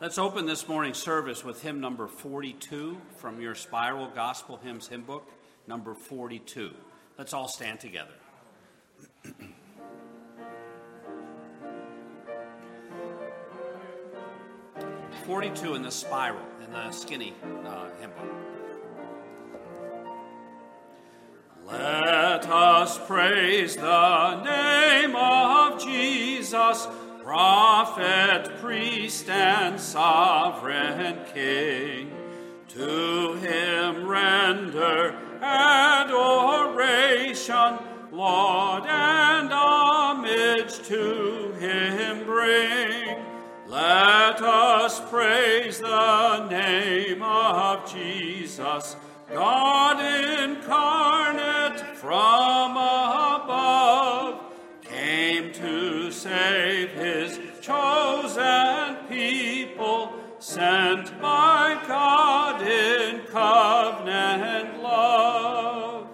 Let's open this morning's service with hymn number 42 from your Spiral Gospel Hymns hymn book, number 42. Let's all stand together. 42 in the Spiral, in the skinny hymn book. Let us praise the name of Jesus, prophet, priest, and sovereign King. To him render adoration, laud and homage to him bring. Let us praise the name of Jesus, God incarnate from above, came to save his chosen people, sent by God in covenant love.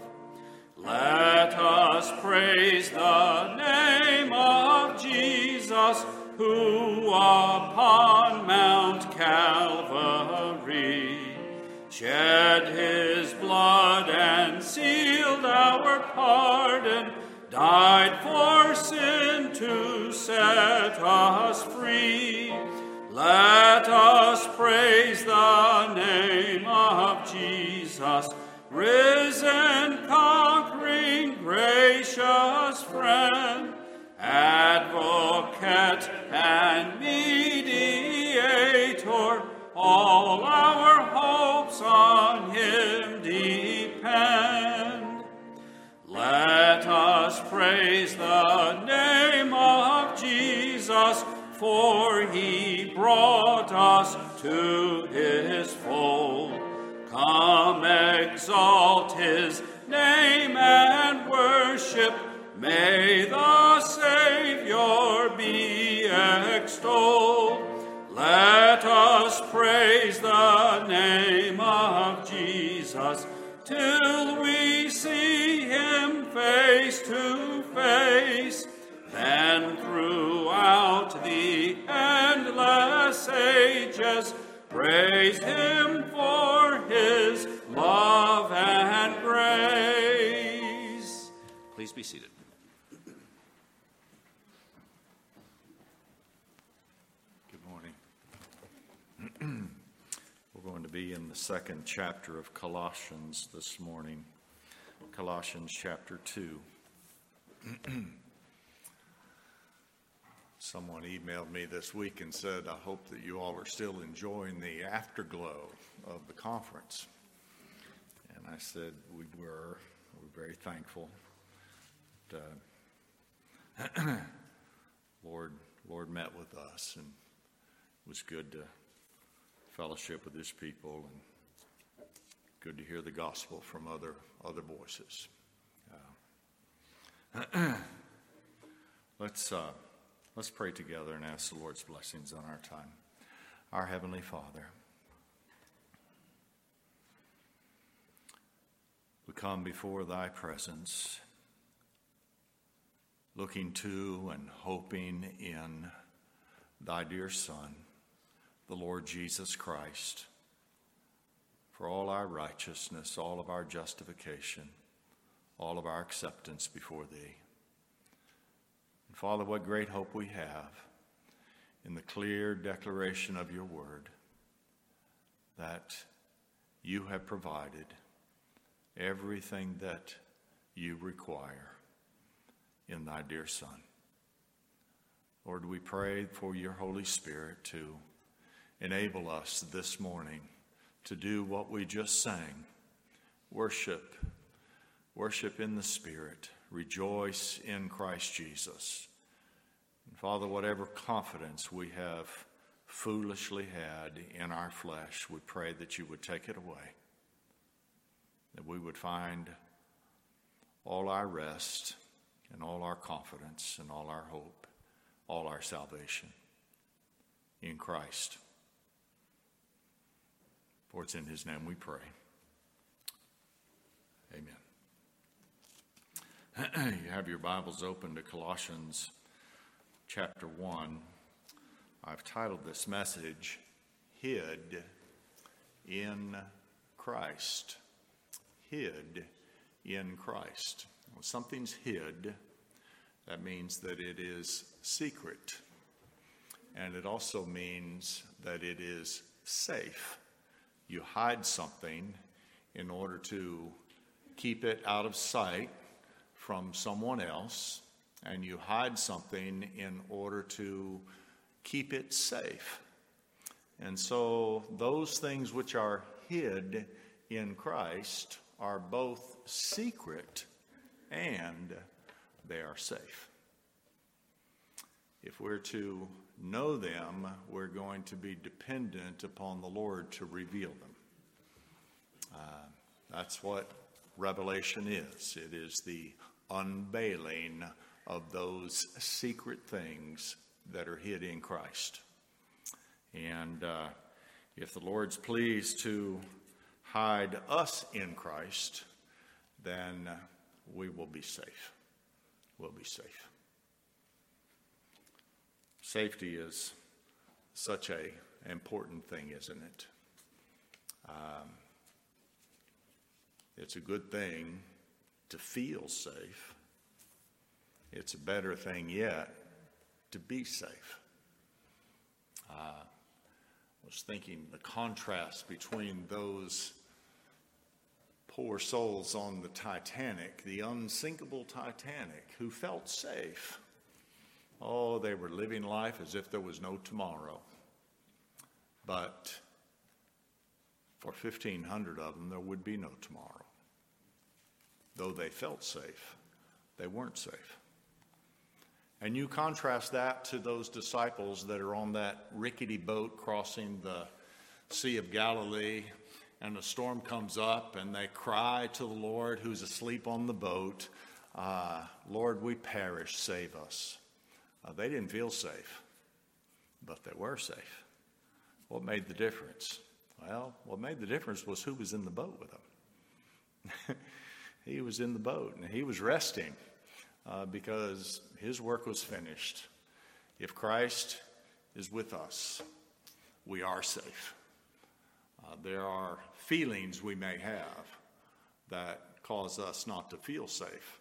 Let us praise the name of Jesus, who upon Mount Calvary shed his blood and sealed our pardon, died for sin to set us free. Let us praise the name of Jesus, risen, conquering, gracious friend, advocate and mediator, all our hopes on him depend. Let us praise the name of Jesus, for he brought us to his fold. Come exalt his name and worship, may the Savior be extolled. Let us praise the name of Jesus, till we see him face to face. Then throughout the endless ages, praise him for his love and grace. Please be seated. We're going to be in the second chapter of Colossians this morning, Colossians chapter 2. Someone emailed me this week and said, I hope that you all are still enjoying the afterglow of the conference. And I said we were. We're very thankful. Lord met with us, and it was good to fellowship with his people, and good to hear the gospel from other voices. Let's pray together and ask the Lord's blessings on our time. Our Heavenly Father, we come before thy presence, looking to and hoping in thy dear Son, the Lord Jesus Christ, for all our righteousness, all of our justification, all of our acceptance before thee. And Father, what great hope we have in the clear declaration of your word that you have provided everything that you require in thy dear Son. Lord, we pray for your Holy Spirit to enable us this morning to do what we just sang. Worship in the Spirit. Rejoice in Christ Jesus. And Father, whatever confidence we have foolishly had in our flesh, we pray that you would take it away. That we would find all our rest and all our confidence and all our hope, all our salvation in Christ. For it's in his name we pray. Amen. You have your Bibles open to Colossians chapter 1. I've titled this message, hid in Christ. Hid in Christ. When something's hid, that means that it is secret. And it also means that it is safe. You hide something in order to keep it out of sight from someone else, and you hide something in order to keep it safe. And so those things which are hid in Christ are both secret and they are safe. If we're to know them, we're going to be dependent upon the Lord to reveal them. That's what revelation is. It is the unveiling of those secret things that are hid in Christ. And if the Lord's pleased to hide us in Christ, then we will be safe. We'll be safe. Safety is such an important thing, isn't it? It's a good thing to feel safe. It's a better thing yet to be safe. I was thinking the contrast between those poor souls on the Titanic, the unsinkable Titanic, who felt safe. Oh, they were living life as if there was no tomorrow. But for 1,500 of them, there would be no tomorrow. Though they felt safe, they weren't safe. And you contrast that to those disciples that are on that rickety boat crossing the Sea of Galilee, and a storm comes up, and they cry to the Lord who's asleep on the boat, Lord, we perish, save us. They didn't feel safe, but they were safe. What made the difference? Well, what made the difference was who was in the boat with them. He was in the boat, and he was resting because his work was finished. If Christ is with us, we are safe. There are feelings we may have that cause us not to feel safe.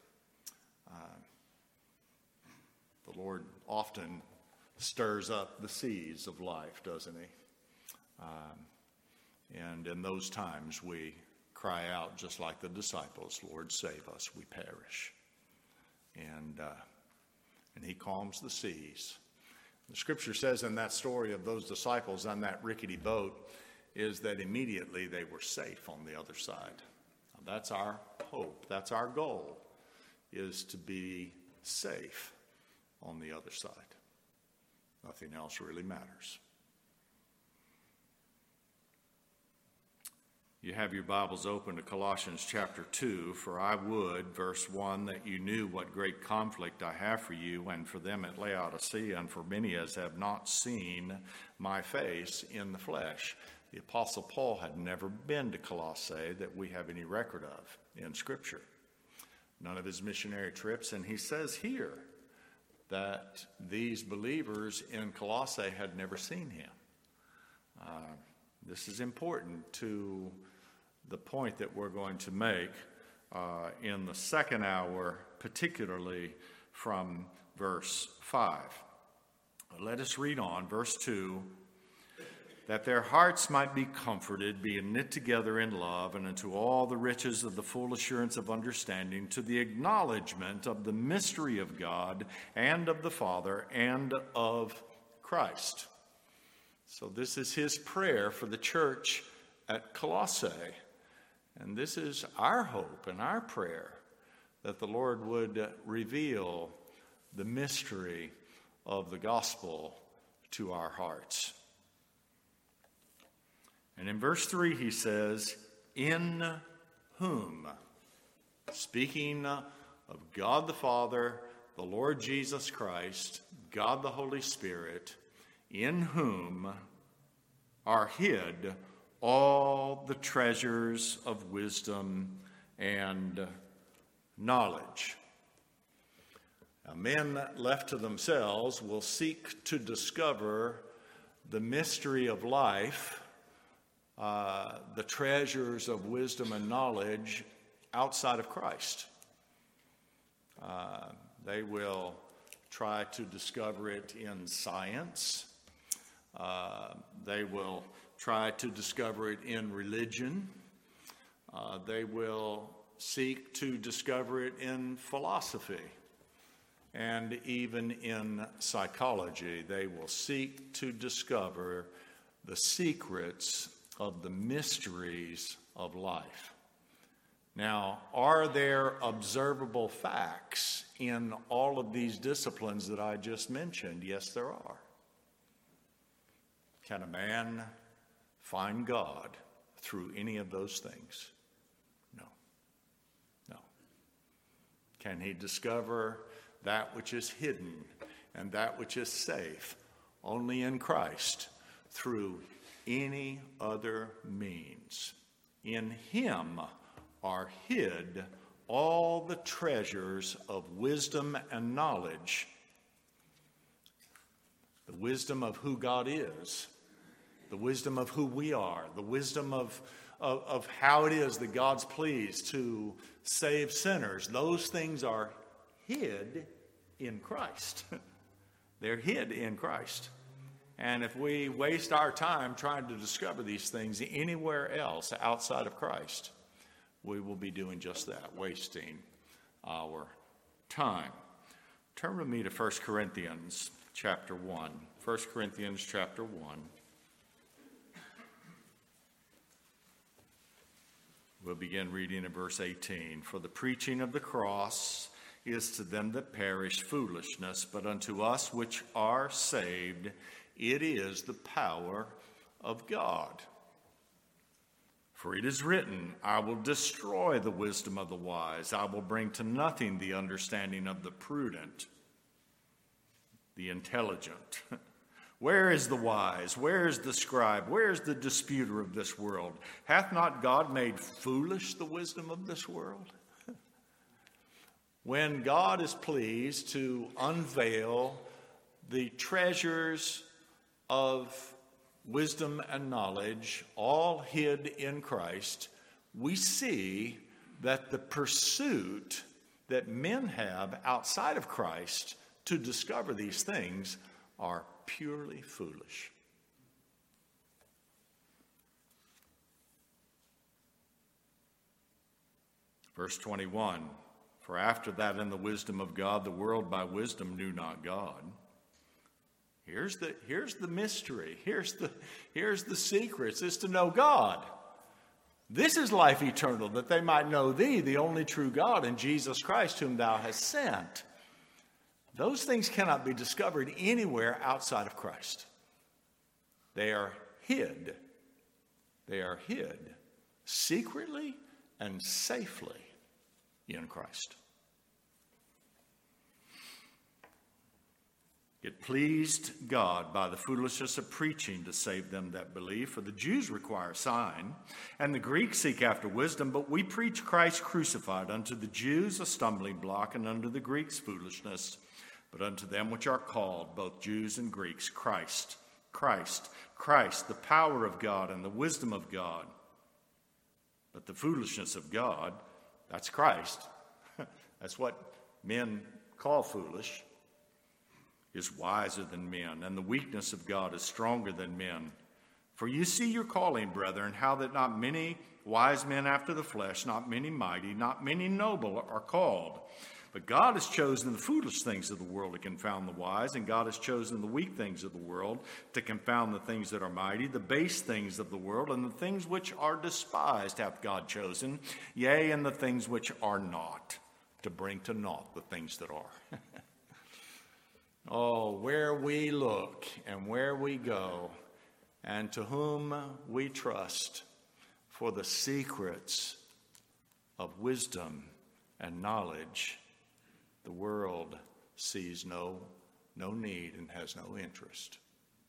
The Lord often stirs up the seas of life, doesn't he? And in those times we cry out just like the disciples, Lord, save us, we perish. And he calms the seas. The scripture says in that story of those disciples on that rickety boat is that immediately they were safe on the other side. Now, that's our hope. That's our goal, is to be safe on the other side. Nothing else really matters. You have your Bibles open to Colossians chapter 2, for I would, verse 1, that you knew what great conflict I have for you and for them at Laodicea, and for many as have not seen my face in the flesh. The Apostle Paul had never been to Colossae that we have any record of in Scripture. None of his missionary trips, and he says here that these believers in Colossae had never seen him. This is important to the point that we're going to make in the second hour, particularly from verse 5. Let us read on, verse 2. That their hearts might be comforted, being knit together in love, and unto all the riches of the full assurance of understanding, to the acknowledgement of the mystery of God, and of the Father, and of Christ. So this is his prayer for the church at Colossae. And this is our hope and our prayer, that the Lord would reveal the mystery of the gospel to our hearts. And in verse 3 he says, in whom, speaking of God the Father, the Lord Jesus Christ, God the Holy Spirit, in whom are hid all the treasures of wisdom and knowledge. Now, men left to themselves will seek to discover the mystery of life, the treasures of wisdom and knowledge outside of Christ. They will try to discover it in science. They will try to discover it in religion. They will seek to discover it in philosophy and even in psychology. They will seek to discover the secrets of the mysteries of life. Now, are there observable facts in all of these disciplines that I just mentioned? Yes, there are. Can a man find God through any of those things? No. No. Can he discover that which is hidden and that which is safe only in Christ through any other means? In him are hid all the treasures of wisdom and knowledge. The wisdom of who God is, the wisdom of who we are, the wisdom of how it is that God's pleased to save sinners. Those things are hid in Christ. They're hid in Christ. And if we waste our time trying to discover these things anywhere else outside of Christ, we will be doing just that, wasting our time. Turn with me to 1 Corinthians chapter 1. 1 Corinthians chapter 1. We'll begin reading in verse 18. For the preaching of the cross is to them that perish foolishness, but unto us which are saved it is the power of God. For it is written, I will destroy the wisdom of the wise. I will bring to nothing the understanding of the prudent, the intelligent. Where is the wise? Where is the scribe? Where is the disputer of this world? Hath not God made foolish the wisdom of this world? When God is pleased to unveil the treasures of wisdom and knowledge, all hid in Christ, we see that the pursuit that men have outside of Christ to discover these things are purely foolish. Verse 21, for after that in the wisdom of God, the world by wisdom knew not God. Here's the mystery. Here's the secrets, is to know God. This is life eternal, that they might know thee, the only true God, and Jesus Christ, whom thou hast sent. Those things cannot be discovered anywhere outside of Christ. They are hid. They are hid secretly and safely in Christ. It pleased God by the foolishness of preaching to save them that believe. For the Jews require a sign, and the Greeks seek after wisdom, but we preach Christ crucified, unto the Jews a stumbling block, and unto the Greeks foolishness. But unto them which are called, both Jews and Greeks, Christ, the power of God and the wisdom of God. But the foolishness of God, that's Christ. That's what men call foolish. Is wiser than men, and the weakness of God is stronger than men. For you see your calling, brethren, how that not many wise men after the flesh, not many mighty, not many noble are called. But God has chosen the foolish things of the world to confound the wise, and God has chosen the weak things of the world to confound the things that are mighty. The base things of the world and the things which are despised hath God chosen, yea, and the things which are not, to bring to naught the things that are. Oh, where we look and where we go and to whom we trust for the secrets of wisdom and knowledge, the world sees no need and has no interest.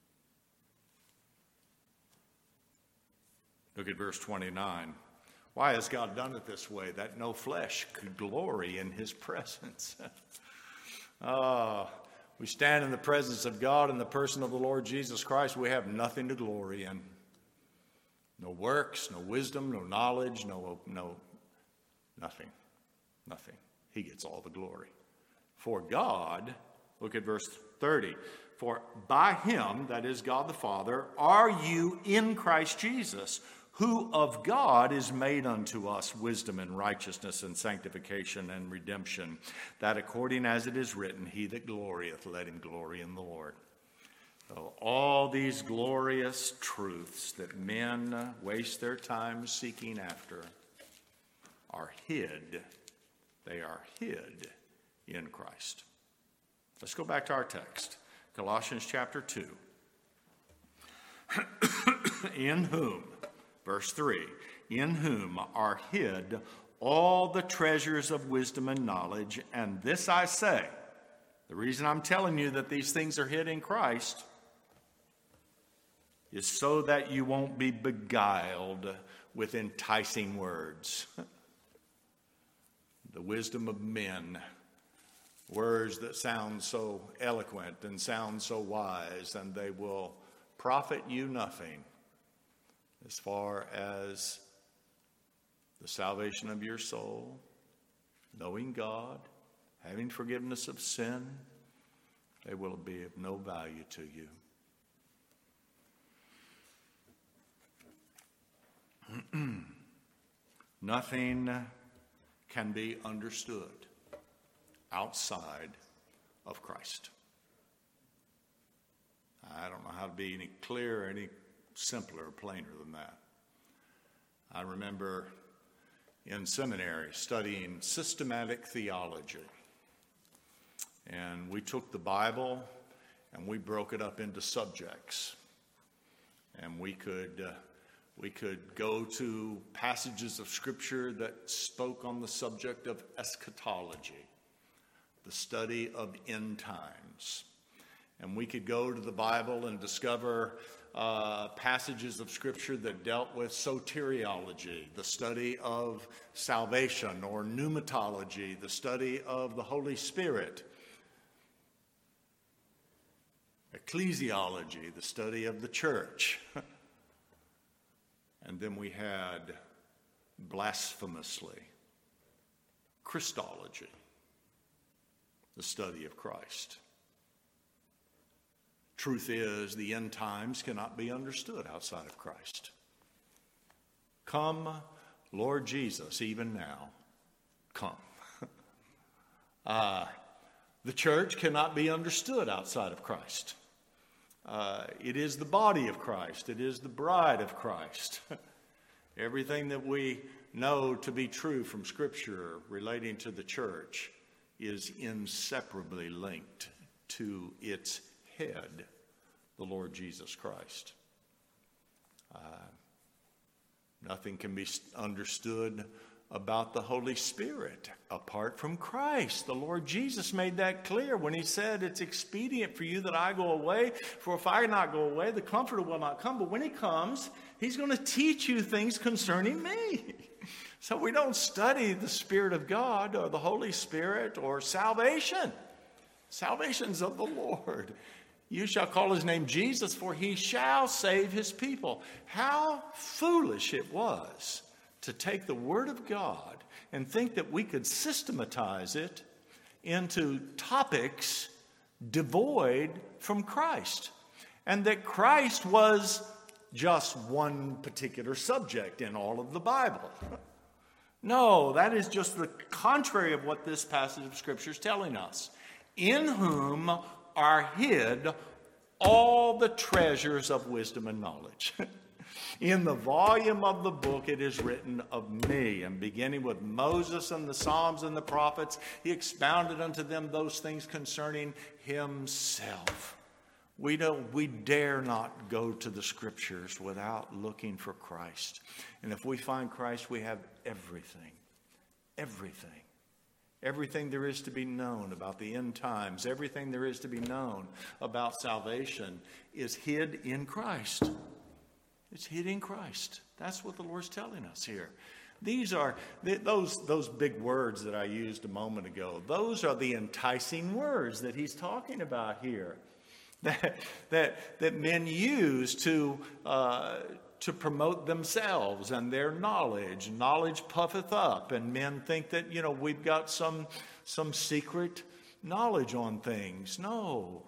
Look at verse 29. Why has God done it this way? That no flesh could glory in his presence. We stand in the presence of God in the person of the Lord Jesus Christ. We have nothing to glory in. No works, no wisdom, no knowledge, nothing. Nothing. He gets all the glory. For God, look at verse 30. For by him, that is God the Father, are you in Christ Jesus, who of God is made unto us wisdom and righteousness and sanctification and redemption, that according as it is written, he that glorieth, let him glory in the Lord. So all these glorious truths that men waste their time seeking after are hid. They are hid in Christ. Let's go back to our text. Colossians chapter 2. In whom, verse 3, in whom are hid all the treasures of wisdom and knowledge. And this I say, the reason I'm telling you that these things are hid in Christ is so that you won't be beguiled with enticing words. The wisdom of men, words that sound so eloquent and sound so wise, and they will profit you nothing as far as the salvation of your soul, knowing God, having forgiveness of sin. They will be of no value to you. Nothing can be understood outside of Christ. I don't know how to be any clearer, any simpler or plainer than that. I remember in seminary studying systematic theology. And we took the Bible and we broke it up into subjects. And we could go to passages of Scripture that spoke on the subject of eschatology, the study of end times. And we could go to the Bible and discover passages of Scripture that dealt with soteriology, the study of salvation, or pneumatology, the study of the Holy Spirit, ecclesiology, the study of the church. And then we had, blasphemously, Christology, the study of Christ. Truth is, the end times cannot be understood outside of Christ. Come, Lord Jesus, even now, come. The church cannot be understood outside of Christ. It is the body of Christ. It is the bride of Christ. Everything that we know to be true from Scripture relating to the church is inseparably linked to its head, the Lord Jesus Christ. Nothing can be understood about the Holy Spirit apart from Christ. The Lord Jesus made that clear when he said, it's expedient for you that I go away, for if I not go away, the Comforter will not come. But when he comes, he's going to teach you things concerning me. So we don't study the Spirit of God or the Holy Spirit or salvation. Salvation's of the Lord. You shall call his name Jesus, for he shall save his people. How foolish it was to take the Word of God and think that we could systematize it into topics devoid from Christ, and that Christ was just one particular subject in all of the Bible. No, that is just the contrary of what this passage of Scripture is telling us. In whom are hid all the treasures of wisdom and knowledge. In the volume of the book it is written of me. And beginning with Moses and the Psalms and the prophets, he expounded unto them those things concerning himself. We dare not go to the Scriptures without looking for Christ. And if we find Christ, we have everything. Everything. Everything there is to be known about the end times, everything there is to be known about salvation is hid in Christ. It's hid in Christ. That's what the Lord's telling us here. These are those big words that I used a moment ago. Those are the enticing words that he's talking about here, that men use to promote themselves and their knowledge. Knowledge puffeth up, and men think that we've got some secret knowledge on things. No.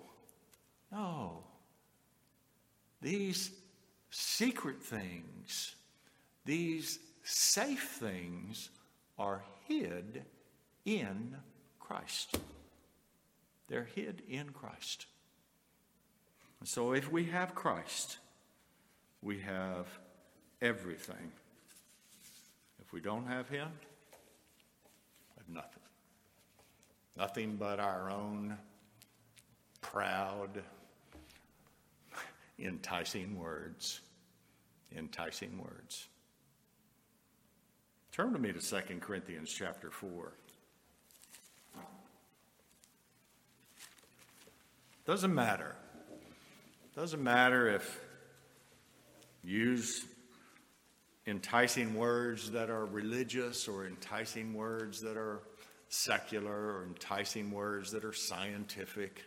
These secret things, these safe things are hid in Christ. They're hid in Christ. And so if we have Christ, we have everything. If we don't have him, we have nothing. Nothing but our own proud, enticing words. Enticing words. Turn to me to 2 Corinthians chapter 4. Doesn't matter. Doesn't matter if you use enticing words that are religious or enticing words that are secular or enticing words that are scientific.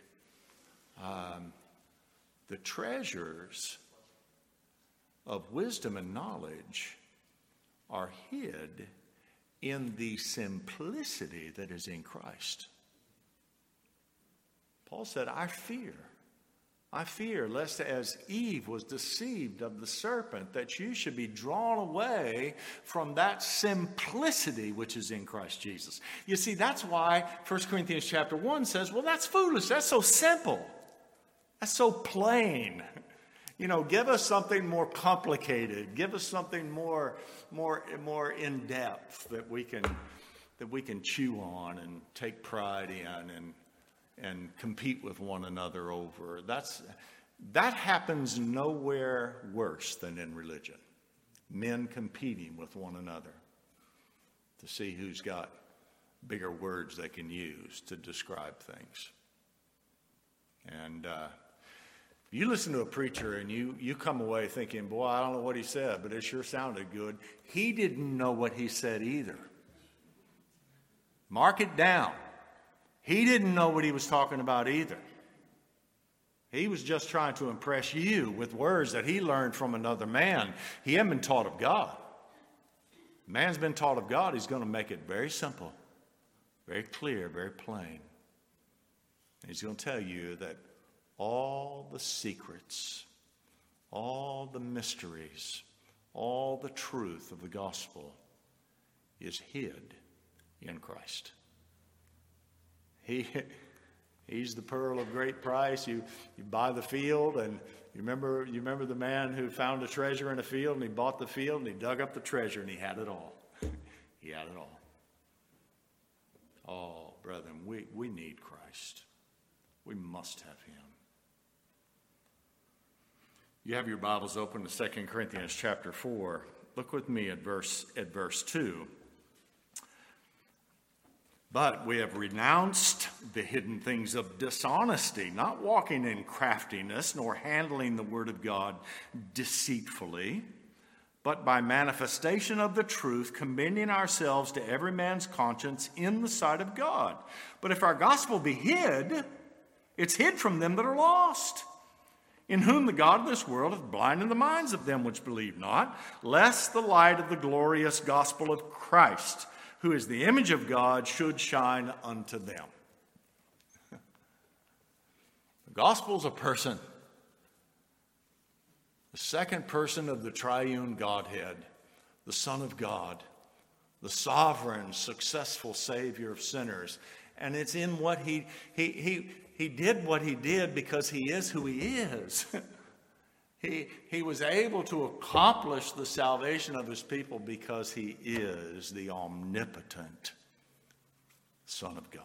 The treasures of wisdom and knowledge are hid in the simplicity that is in Christ. Paul said, I fear lest as Eve was deceived of the serpent, that you should be drawn away from that simplicity which is in Christ Jesus. You see, that's why 1 Corinthians chapter 1 says, well, that's foolish. That's so simple. That's so plain. Give us something more complicated. Give us something more in depth that we can chew on and take pride in and compete with one another over. That happens nowhere worse than in religion. Men competing with one another to see who's got bigger words they can use to describe things. And you listen to a preacher and you come away thinking, boy, I don't know what he said, but it sure sounded good. He didn't know what he said either. Mark it down. He didn't know what he was talking about either. He was just trying to impress you with words that he learned from another man. He hadn't been taught of God. Man's been taught of God. He's going to make it very simple, very clear, very plain. And he's going to tell you that all the secrets, all the mysteries, all the truth of the gospel is hid in Christ. He's the pearl of great price. You buy the field, and you remember the man who found a treasure in a field, and he bought the field, and he dug up the treasure, and he had it all. He had it all. Oh, brethren, we need Christ. We must have him. You have your Bibles open to 2 Corinthians chapter 4. Look with me at verse 2. But we have renounced the hidden things of dishonesty, not walking in craftiness, nor handling the word of God deceitfully, but by manifestation of the truth, commending ourselves to every man's conscience in the sight of God. But if our gospel be hid, it's hid from them that are lost, in whom the God of this world hath blinded the minds of them which believe not, lest the light of the glorious gospel of Christ, who is the image of God, should shine unto them. The gospel is a person. The second person of the triune Godhead, the Son of God, the sovereign, successful Savior of sinners. And it's in what he did what he did because he is who he is. He was able to accomplish the salvation of his people because he is the omnipotent Son of God.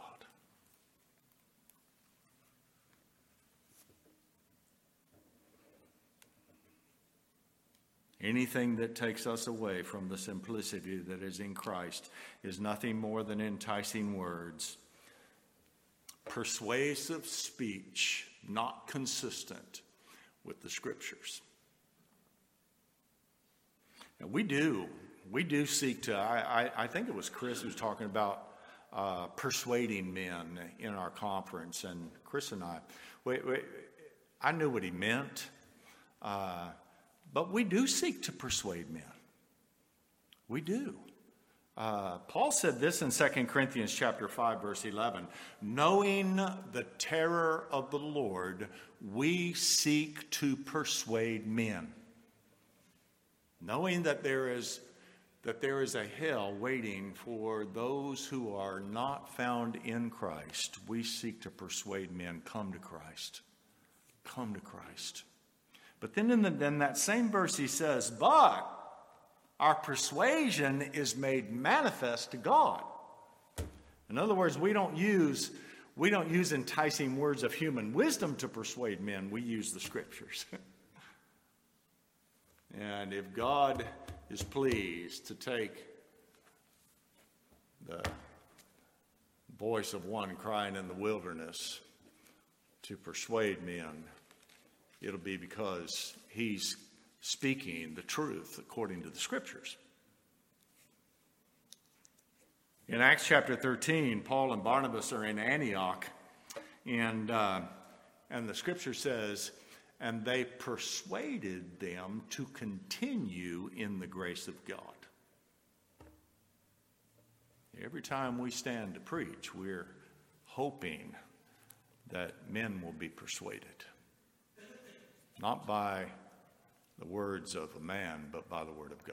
Anything that takes us away from the simplicity that is in Christ is nothing more than enticing words, persuasive speech, not consistent with the Scriptures. And we do We do seek to, I think it was Chris who was talking about persuading men in our conference, and Chris and I knew what he meant, but we do seek to persuade men. We do. Paul said this in 2 Corinthians chapter 5, verse 11, knowing the terror of the Lord, we seek to persuade men. Knowing that there is a hell waiting for those who are not found in Christ, we seek to persuade men, come to Christ. Come to Christ. But then in that same verse he says, but our persuasion is made manifest to God. In other words, we don't use enticing words of human wisdom to persuade men. We use the Scriptures. And if God is pleased to take the voice of one crying in the wilderness to persuade men, it'll be because he's speaking the truth according to the Scriptures. In Acts chapter 13, Paul and Barnabas are in Antioch, and the Scripture says, and they persuaded them to continue in the grace of God. Every time we stand to preach, we're hoping that men will be persuaded. Not by the words of a man, but by the word of God.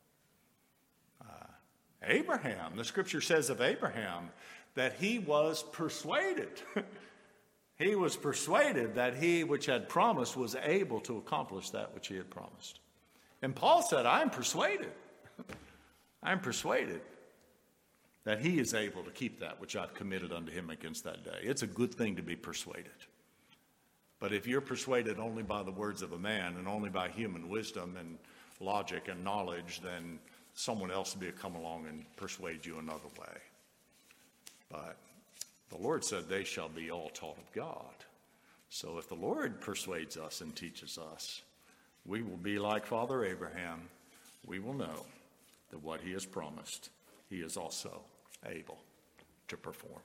Abraham, the Scripture says of Abraham that he was persuaded. He was persuaded that he which had promised was able to accomplish that which he had promised. And Paul said, I'm persuaded. I'm persuaded that he is able to keep that which I've committed unto him against that day. It's a good thing to be persuaded. But if you're persuaded only by the words of a man and only by human wisdom and logic and knowledge, then someone else will come along and persuade you another way. But the Lord said they shall be all taught of God. So if the Lord persuades us and teaches us, we will be like Father Abraham. We will know that what he has promised, he is also able to perform.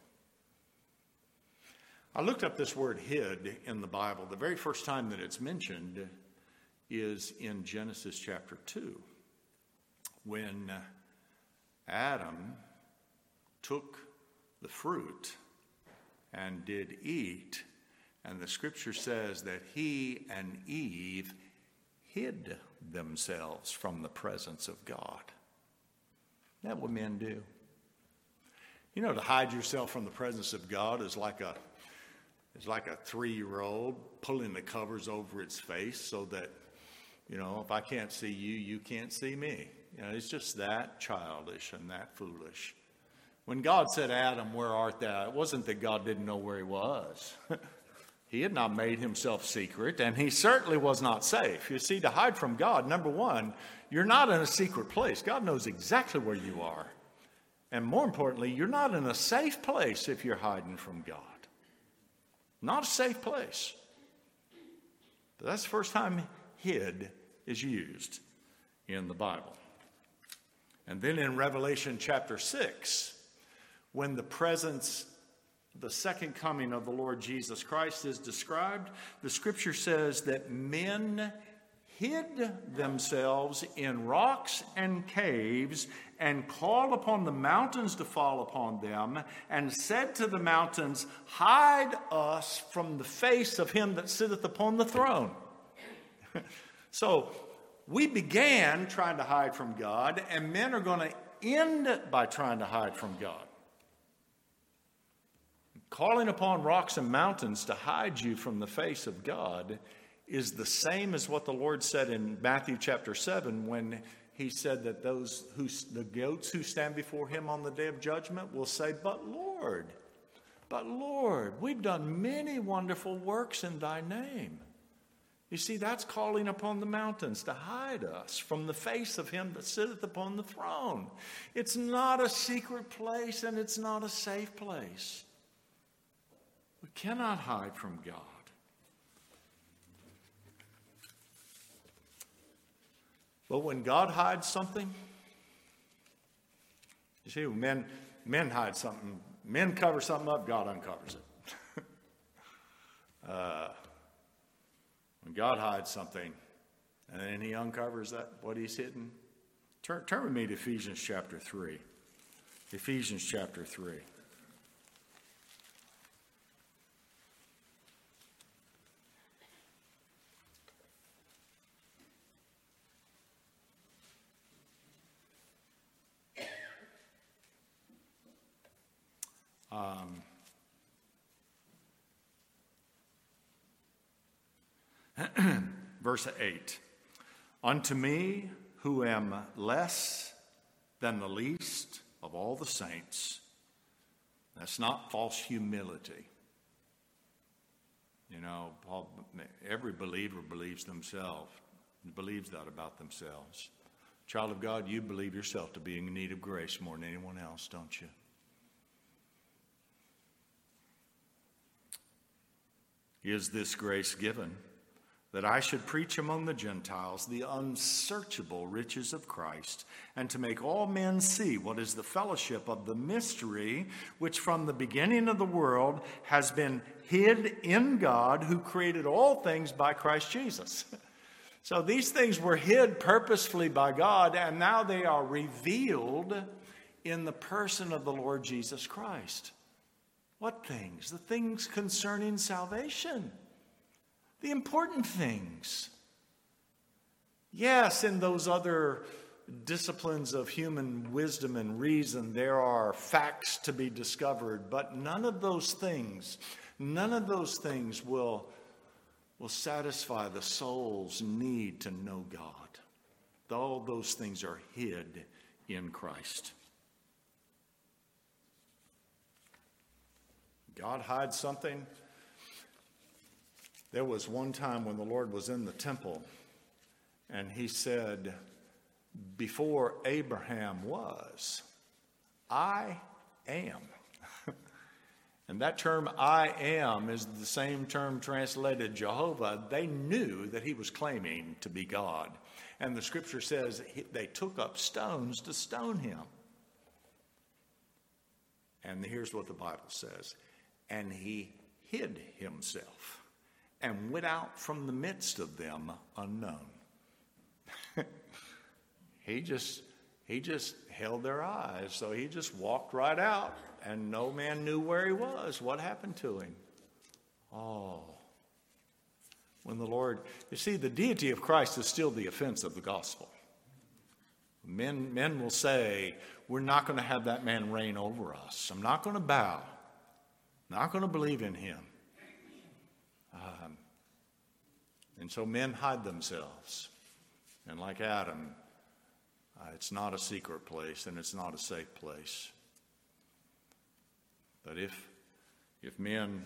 I looked up this word hid in the Bible. The very first time that it's mentioned is in Genesis chapter 2, when Adam took the fruit and did eat, and the Scripture says that he and Eve hid themselves from the presence of God. Isn't that what men do? You know, to hide yourself from the presence of God is like a 3-year-old pulling the covers over its face so that, if I can't see you, you can't see me. It's just that childish and that foolish. When God said, Adam, where art thou? It wasn't that God didn't know where he was. He had not made himself secret, and he certainly was not safe. You see, to hide from God, number one, you're not in a secret place. God knows exactly where you are. And more importantly, you're not in a safe place if you're hiding from God. Not a safe place. But that's the first time hid is used in the Bible. And then in Revelation chapter 6, when the second coming of the Lord Jesus Christ is described, the Scripture says that men hid themselves in rocks and caves and called upon the mountains to fall upon them and said to the mountains, hide us from the face of him that sitteth upon the throne. So we began trying to hide from God, and men are going to end by trying to hide from God. Calling upon rocks and mountains to hide you from the face of God is the same as what the Lord said in Matthew chapter 7 when he said that the goats who stand before him on the day of judgment will say, But Lord, we've done many wonderful works in thy name. You see, that's calling upon the mountains to hide us from the face of him that sitteth upon the throne. It's not a secret place, and it's not a safe place. We cannot hide from God. But when God hides something, You see, when men hide something, men cover something up, God uncovers it. When God hides something, and then he uncovers that what he's hidden. Turn with me to Ephesians chapter 3. Ephesians chapter 3. Verse 8. Unto me, who am less than the least of all the saints. That's not false humility. You know, every believer believes that about themselves. Child of God, you believe yourself to be in need of grace more than anyone else, don't you? Is this grace given, that I should preach among the Gentiles the unsearchable riches of Christ, and to make all men see what is the fellowship of the mystery which from the beginning of the world has been hid in God, who created all things by Christ Jesus. So these things were hid purposefully by God, and now they are revealed in the person of the Lord Jesus Christ. What things? The things concerning salvation. The important things. Yes, in those other disciplines of human wisdom and reason, there are facts to be discovered, but none of those things will satisfy the soul's need to know God. All those things are hid in Christ. God hides something. There was one time when the Lord was in the temple, and he said, before Abraham was, I am. And that term, I am, is the same term translated Jehovah. They knew that he was claiming to be God. And the scripture says they took up stones to stone him. And here's what the Bible says. And he hid himself and went out from the midst of them unknown. He just held their eyes. So he just walked right out, and no man knew where he was. What happened to him? Oh. When the Lord, you see, the deity of Christ is still the offense of the gospel. Men will say, we're not going to have that man reign over us. I'm not going to bow. Not going to believe in him. And so men hide themselves. And like Adam, it's not a secret place and it's not a safe place. But if men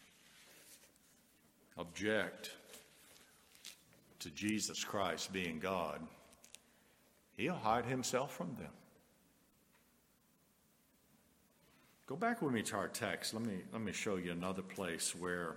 object to Jesus Christ being God, he'll hide himself from them. Go back with me to our text. Let me show you another place where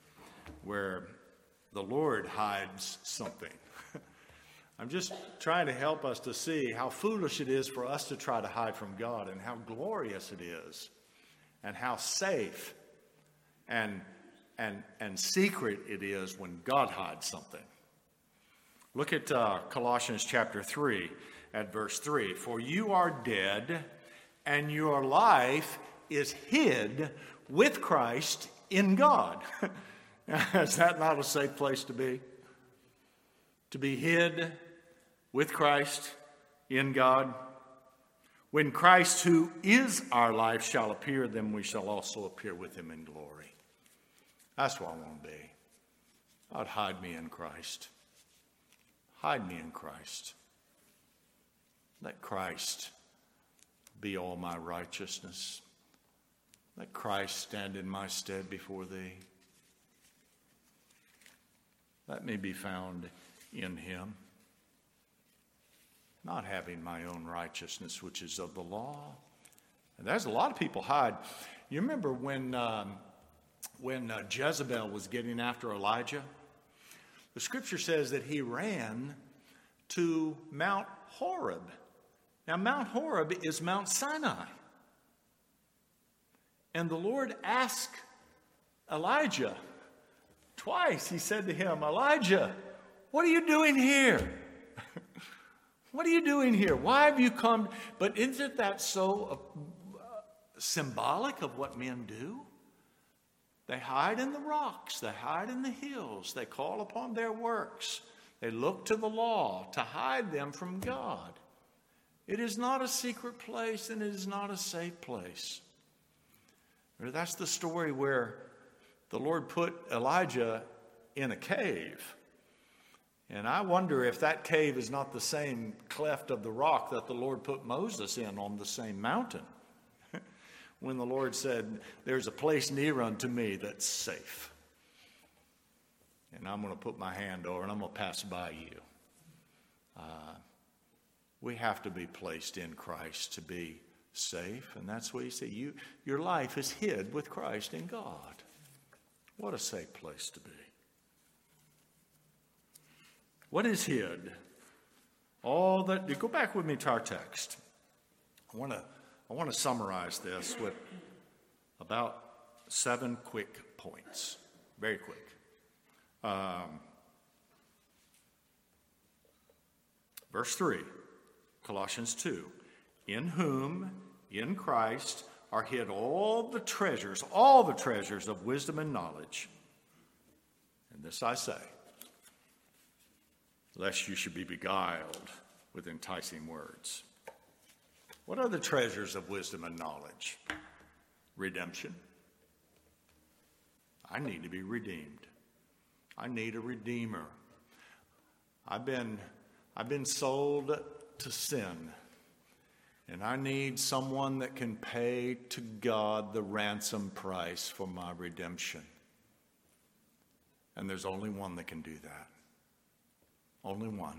the Lord hides something. I'm just trying to help us to see how foolish it is for us to try to hide from God, and how glorious it is, and how safe and secret it is when God hides something. Look at Colossians chapter 3 at verse 3. For you are dead, and your life is hid with Christ in God. Is that not a safe place to be? To be hid with Christ in God. When Christ, who is our life, shall appear, then we shall also appear with him in glory. That's what I want to be. God, hide me in Christ. Hide me in Christ. Let Christ be all my righteousness. Let Christ stand in my stead before thee. Let me be found in him, not having my own righteousness, which is of the law. And there's a lot of people hide. You remember when Jezebel was getting after Elijah? The scripture says that he ran to Mount Horeb Now, Mount Horeb is Mount Sinai. And the Lord asked Elijah twice. He said to him, Elijah, what are you doing here? What are you doing here? Why have you come? But isn't that so symbolic of what men do? They hide in the rocks. They hide in the hills. They call upon their works. They look to the law to hide them from God. It is not a secret place, and it is not a safe place. That's the story where the Lord put Elijah in a cave. And I wonder if that cave is not the same cleft of the rock that the Lord put Moses in on the same mountain. When the Lord said, there's a place near unto me that's safe. And I'm going to put my hand over and I'm going to pass by you. We have to be placed in Christ to be safe. And that's what you see. Your life is hid with Christ in God. What a safe place to be. What is hid? All that. You go back with me to our text. I want to summarize this with about 7 quick points. Very quick. Verse 3, Colossians 2. In whom, in Christ, are hid all the treasures of wisdom and knowledge. And this I say, lest you should be beguiled with enticing words. What are the treasures of wisdom and knowledge? Redemption. I need to be redeemed. I need a redeemer. I've been sold to sin, and I need someone that can pay to God the ransom price for my redemption. And there's only one that can do that. Only one.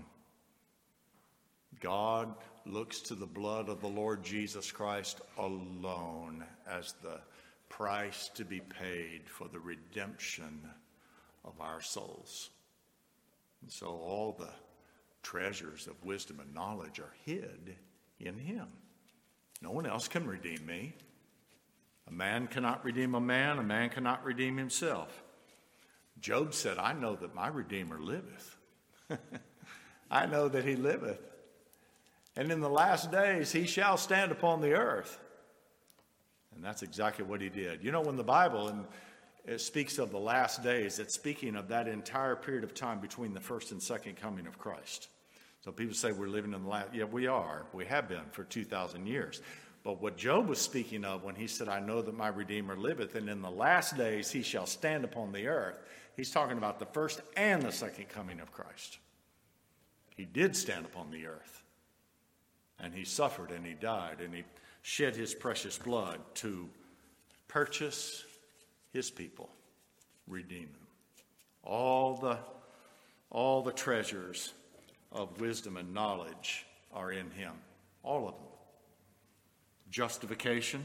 God looks to the blood of the Lord Jesus Christ alone as the price to be paid for the redemption of our souls. And so all the treasures of wisdom and knowledge are hid in him. No one else can redeem me. A man cannot redeem a man cannot redeem himself. Job said, I know that my Redeemer liveth. I know that he liveth. And in the last days, he shall stand upon the earth. And that's exactly what he did. You know, when the Bible it speaks of the last days, it's speaking of that entire period of time between the first and second coming of Christ. So people say we're living in the last. Yeah, we are. We have been for 2,000 years. But what Job was speaking of when he said, I know that my Redeemer liveth, and in the last days he shall stand upon the earth, he's talking about the first and the second coming of Christ. He did stand upon the earth. And he suffered and he died and he shed his precious blood to purchase his people, redeem them. All the treasures of wisdom and knowledge are in him. All of them. Justification.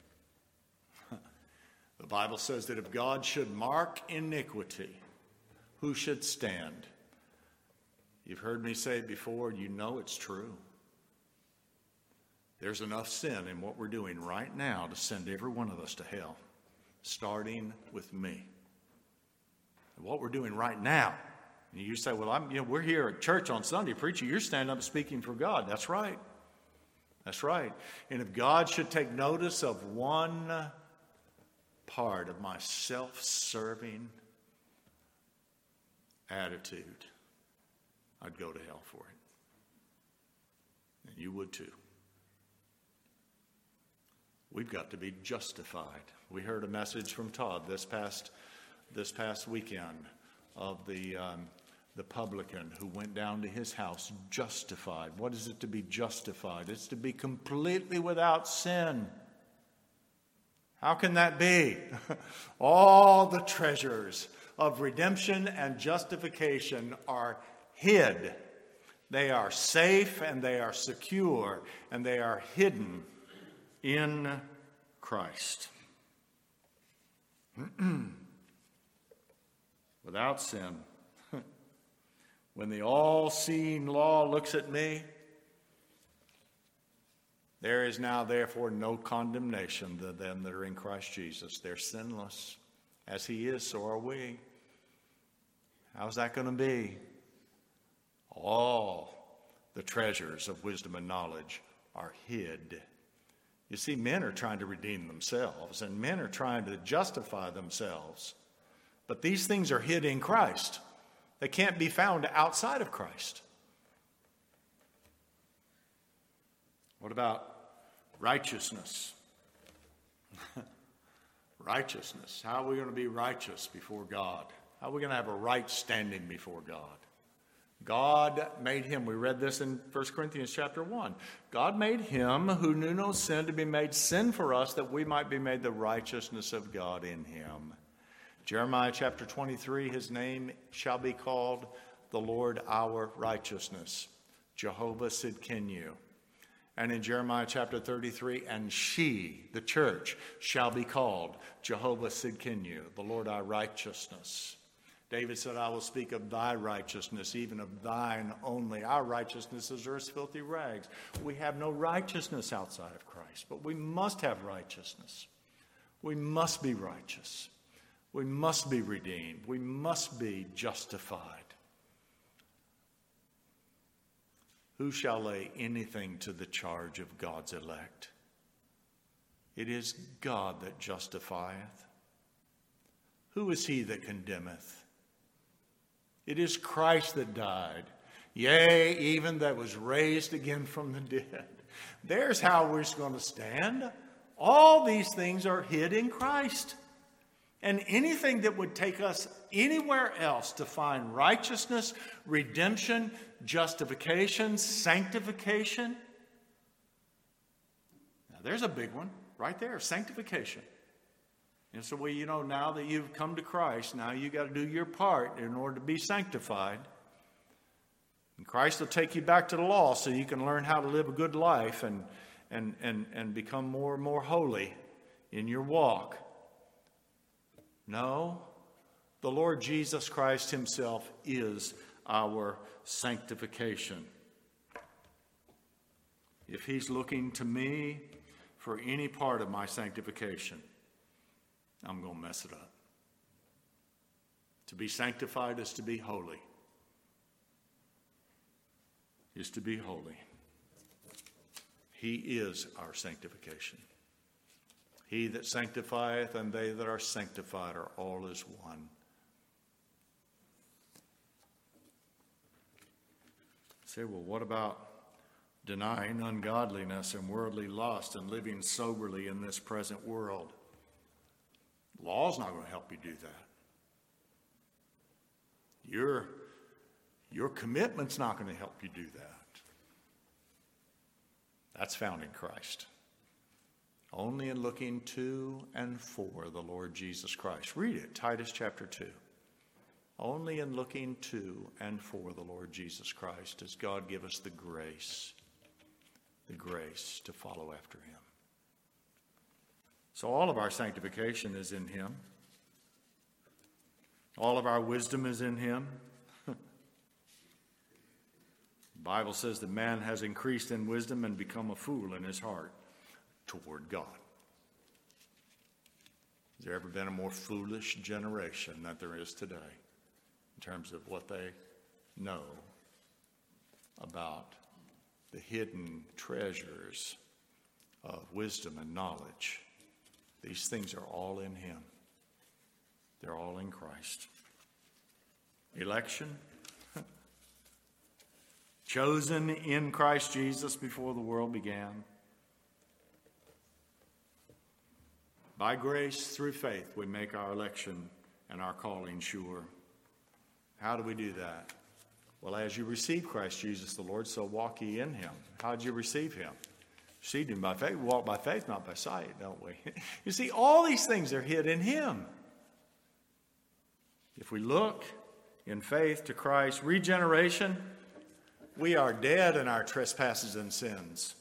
The Bible says that if God should mark iniquity, who should stand? You've heard me say it before, you know it's true. There's enough sin in what we're doing right now to send every one of us to hell, starting with me. And what we're doing right now, and you say, well, we're here at church on Sunday preaching, you're standing up speaking for God. That's right. That's right. And if God should take notice of one part of my self-serving attitude, I'd go to hell for it. And you would too. We've got to be justified. We heard a message from Todd this past weekend of the publican who went down to his house justified. What is it to be justified? It's to be completely without sin. How can that be? All the treasures of redemption and justification are hid. They are safe and they are secure and they are hidden in Christ. Without sin. When the all-seeing law looks at me, There is now, therefore, no condemnation to them that are in Christ Jesus. They're sinless. As he is, so are we. How's that going to be? All the treasures of wisdom and knowledge are hid. You see, men are trying to redeem themselves, and men are trying to justify themselves. But these things are hid in Christ. They can't be found outside of Christ. What about righteousness? Righteousness. How are we going to be righteous before God? How are we going to have a right standing before God? God made him, we read this in 1 Corinthians chapter 1. God made him who knew no sin to be made sin for us, that we might be made the righteousness of God in him. Jeremiah chapter 23, his name shall be called the Lord our righteousness, Jehovah Sidkenu. And in Jeremiah chapter 33, and she, the church, shall be called Jehovah Sidkenu, the Lord our righteousness. David said, I will speak of thy righteousness, even of thine only. Our righteousness is as filthy rags. We have no righteousness outside of Christ, but we must have righteousness. We must be righteous. We must be redeemed. We must be justified. Who shall lay anything to the charge of God's elect? It is God that justifieth. Who is he that condemneth? It is Christ that died, yea, even that was raised again from the dead. There's how we're going to stand. All these things are hid in Christ. And anything that would take us anywhere else to find righteousness, redemption, justification, sanctification. Now, there's a big one right there, sanctification. And so, well, you know, now that you've come to Christ, now you got to do your part in order to be sanctified. And Christ will take you back to the law so you can learn how to live a good life and become more and more holy in your walk. No, the Lord Jesus Christ himself is our sanctification. If he's looking to me for any part of my sanctification, I'm going to mess it up. To be sanctified is to be holy. Is to be holy. He is our sanctification. He that sanctifieth and they that are sanctified are all as one. Say, well, what about denying ungodliness and worldly lust and living soberly in this present world? Law's not going to help you do that. Your commitment's not going to help you do that. That's found in Christ. Only in looking to and for the Lord Jesus Christ. Read it, Titus chapter 2. Only in looking to and for the Lord Jesus Christ does God give us the grace to follow after him. So all of our sanctification is in him. All of our wisdom is in him. The Bible says that man has increased in wisdom and become a fool in his heart toward God. Has there ever been a more foolish generation than there is today in terms of what they know about the hidden treasures of wisdom and knowledge? These things are all in him. They're all in Christ. Election. Chosen in Christ Jesus before the world began. By grace, through faith, we make our election and our calling sure. How do we do that? Well, as you receive Christ Jesus the Lord, so walk ye in him. How did you receive him? Received him by faith. We walk by faith, not by sight, don't we? You see, all these things are hid in him. If we look in faith to Christ, regeneration, we are dead in our trespasses and sins.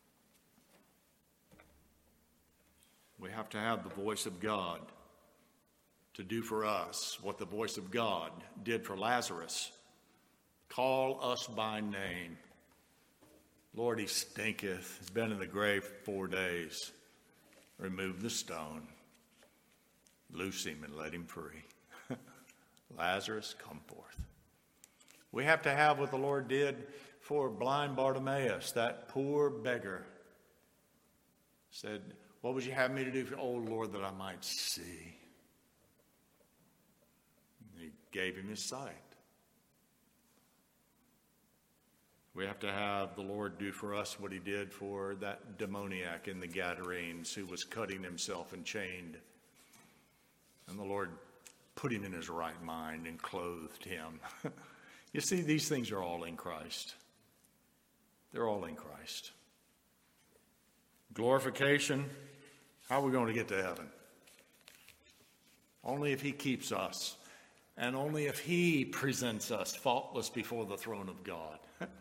We have to have the voice of God to do for us what the voice of God did for Lazarus. Call us by name. Lord, he stinketh. He's been in the grave 4 days. Remove the stone. Loose him and let him free. Lazarus, come forth. We have to have what the Lord did for blind Bartimaeus, that poor beggar. Said, what would you have me to do? Oh, Lord, that I might see. And he gave him his sight. We have to have the Lord do for us what he did for that demoniac in the Gadarenes who was cutting himself and chained. And the Lord put him in his right mind and clothed him. You see, these things are all in Christ. They're all in Christ. Glorification, how are we going to get to heaven? Only if he keeps us, and only if he presents us faultless before the throne of God.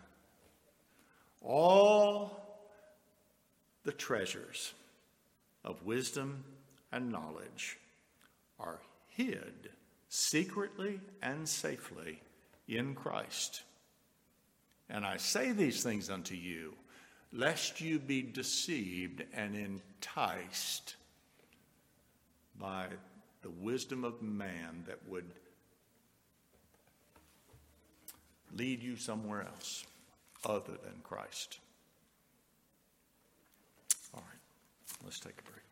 All the treasures of wisdom and knowledge are hid secretly and safely in Christ. And I say these things unto you, lest you be deceived and enticed by the wisdom of man that would lead you somewhere else other than Christ. All right, let's take a break.